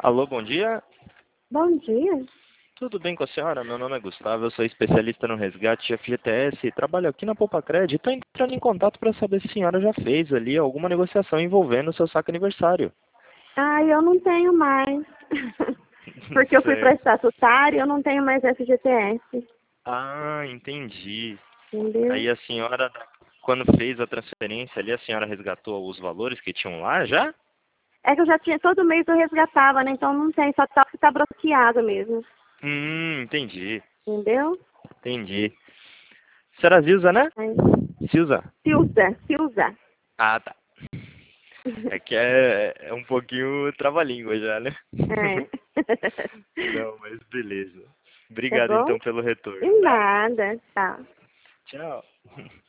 Alô, bom dia. Bom dia. Tudo bem com a senhora? Meu nome é Gustavo, eu sou especialista no resgate de FGTS, trabalho aqui na Poupa Cred e estou entrando em contato para saber se a senhora já fez ali alguma negociação envolvendo o seu saque aniversário. Ah, eu não tenho mais. Porque eu fui para Certo. estatutário e eu não tenho mais FGTS. Ah, entendi. Entendeu? Aí a senhora, quando fez a transferência ali, a senhora resgatou os valores que tinham lá já? É que eu já tinha, todo mês eu resgatava, né? Então não tem, só tá que tá bloqueado mesmo. Entendi. Entendeu? Entendi. Senhora Zilza, né? Aí, Zilza. se usa. Ah, tá. É que é um pouquinho trava-língua já, né? É. Não, mas beleza. Tá Obrigado bom? então pelo retorno, De tá? nada, tá. Tchau.